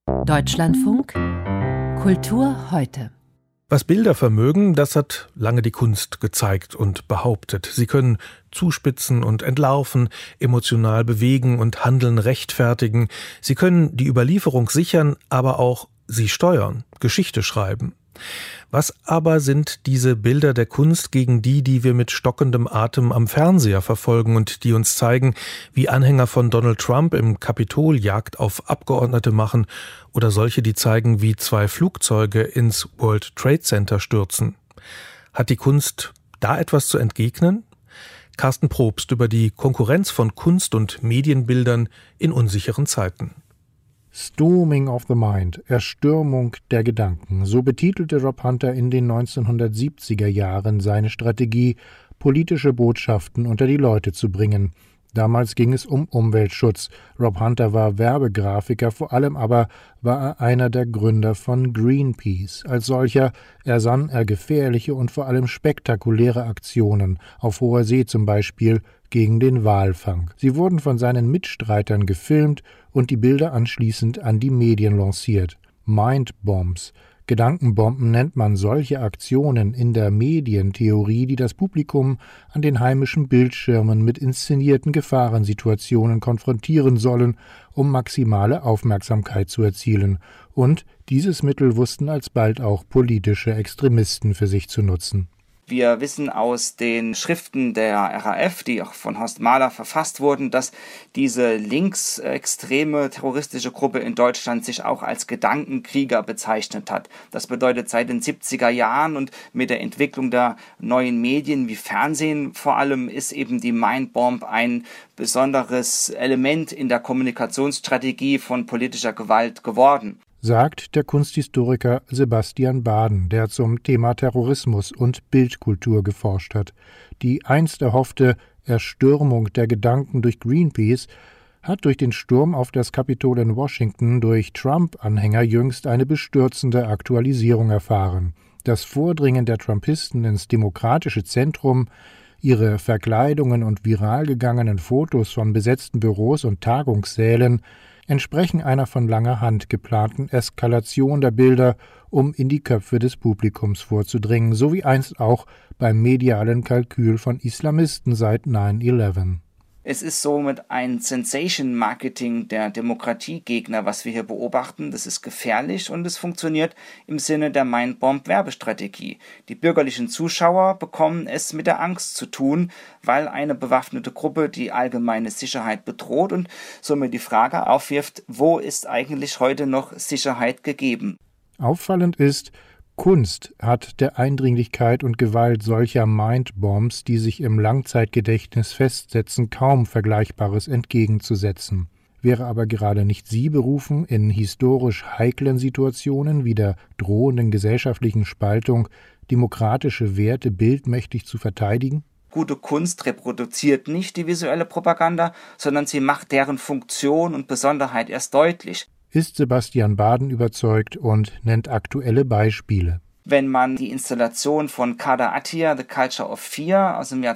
Deutschlandfunk Kultur heute. Was Bilder vermögen, das hat lange die Kunst gezeigt und behauptet. Sie können zuspitzen und entlarven, emotional bewegen und Handeln rechtfertigen. Sie können die Überlieferung sichern, aber auch sie steuern, Geschichte schreiben. Was aber sind diese Bilder der Kunst gegen die wir mit stockendem Atem am Fernseher verfolgen und die uns zeigen, wie Anhänger von Donald Trump im Kapitol Jagd auf Abgeordnete machen oder solche, die zeigen, wie 2 Flugzeuge ins World Trade Center stürzen? Hat die Kunst da etwas zu entgegnen? Carsten Probst über die Konkurrenz von Kunst- und Medienbildern in unsicheren Zeiten. Storming of the Mind, Erstürmung der Gedanken, so betitelte Rob Hunter in den 1970er Jahren seine Strategie, politische Botschaften unter die Leute zu bringen. Damals ging es um Umweltschutz. Rob Hunter war Werbegrafiker, vor allem aber war er einer der Gründer von Greenpeace. Als solcher ersann er gefährliche und vor allem spektakuläre Aktionen, auf hoher See zum Beispiel, gegen den Walfang. Sie wurden von seinen Mitstreitern gefilmt und die Bilder anschließend an die Medien lanciert. Mindbombs, Gedankenbomben nennt man solche Aktionen in der Medientheorie, die das Publikum an den heimischen Bildschirmen mit inszenierten Gefahrensituationen konfrontieren sollen, um maximale Aufmerksamkeit zu erzielen. Und dieses Mittel wussten alsbald auch politische Extremisten für sich zu nutzen. Wir wissen aus den Schriften der RAF, die auch von Horst Mahler verfasst wurden, dass diese linksextreme terroristische Gruppe in Deutschland sich auch als Gedankenkrieger bezeichnet hat. Das bedeutet, seit den 70er Jahren und mit der Entwicklung der neuen Medien wie Fernsehen vor allem ist eben die Mindbomb ein besonderes Element in der Kommunikationsstrategie von politischer Gewalt geworden, sagt der Kunsthistoriker Sebastian Baden, der zum Thema Terrorismus und Bildkultur geforscht hat. Die einst erhoffte Erstürmung der Gedanken durch Greenpeace hat durch den Sturm auf das Kapitol in Washington durch Trump-Anhänger jüngst eine bestürzende Aktualisierung erfahren. Das Vordringen der Trumpisten ins demokratische Zentrum, ihre Verkleidungen und viral gegangenen Fotos von besetzten Büros und Tagungssälen entsprechen einer von langer Hand geplanten Eskalation der Bilder, um in die Köpfe des Publikums vorzudringen, so wie einst auch beim medialen Kalkül von Islamisten seit 9/11. Es ist somit ein Sensation-Marketing der Demokratiegegner, was wir hier beobachten. Das ist gefährlich und es funktioniert im Sinne der Mindbomb-Werbestrategie. Die bürgerlichen Zuschauer bekommen es mit der Angst zu tun, weil eine bewaffnete Gruppe die allgemeine Sicherheit bedroht und somit die Frage aufwirft, wo ist eigentlich heute noch Sicherheit gegeben? Auffallend ist, Kunst hat der Eindringlichkeit und Gewalt solcher Mindbombs, die sich im Langzeitgedächtnis festsetzen, kaum Vergleichbares entgegenzusetzen. Wäre aber gerade nicht sie berufen, in historisch heiklen Situationen wie der drohenden gesellschaftlichen Spaltung demokratische Werte bildmächtig zu verteidigen? Gute Kunst reproduziert nicht die visuelle Propaganda, sondern sie macht deren Funktion und Besonderheit erst deutlich, ist Sebastian Baden überzeugt und nennt aktuelle Beispiele. Wenn man die Installation von Kader Attia, The Culture of Fear aus dem Jahr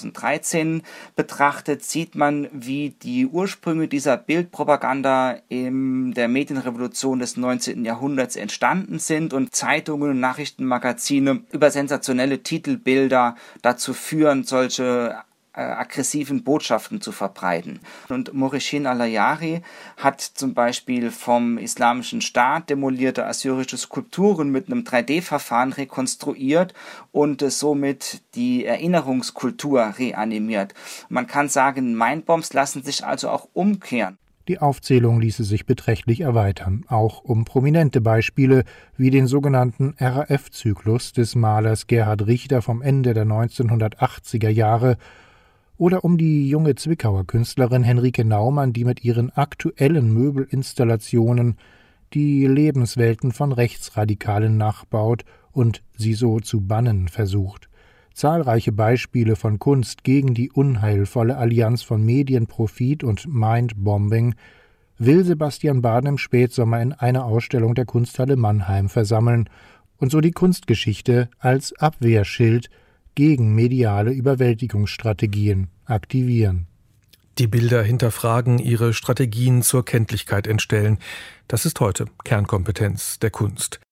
2013 betrachtet, sieht man, wie die Ursprünge dieser Bildpropaganda in der Medienrevolution des 19. Jahrhunderts entstanden sind und Zeitungen und Nachrichtenmagazine über sensationelle Titelbilder dazu führen, solche aggressiven Botschaften zu verbreiten. Und Moreshin Alayari hat zum Beispiel vom Islamischen Staat demolierte assyrische Skulpturen mit einem 3D-Verfahren rekonstruiert und somit die Erinnerungskultur reanimiert. Man kann sagen, Mindbombs lassen sich also auch umkehren. Die Aufzählung ließe sich beträchtlich erweitern, auch um prominente Beispiele wie den sogenannten RAF-Zyklus des Malers Gerhard Richter vom Ende der 1980er Jahre oder um die junge Zwickauer Künstlerin Henrike Naumann, die mit ihren aktuellen Möbelinstallationen die Lebenswelten von Rechtsradikalen nachbaut und sie so zu bannen versucht. Zahlreiche Beispiele von Kunst gegen die unheilvolle Allianz von Medienprofit und Mindbombing will Sebastian Baden im Spätsommer in einer Ausstellung der Kunsthalle Mannheim versammeln und so die Kunstgeschichte als Abwehrschild gegen mediale Überwältigungsstrategien aktivieren. Die Bilder hinterfragen, ihre Strategien zur Kenntlichkeit entstellen. Das ist heute Kernkompetenz der Kunst.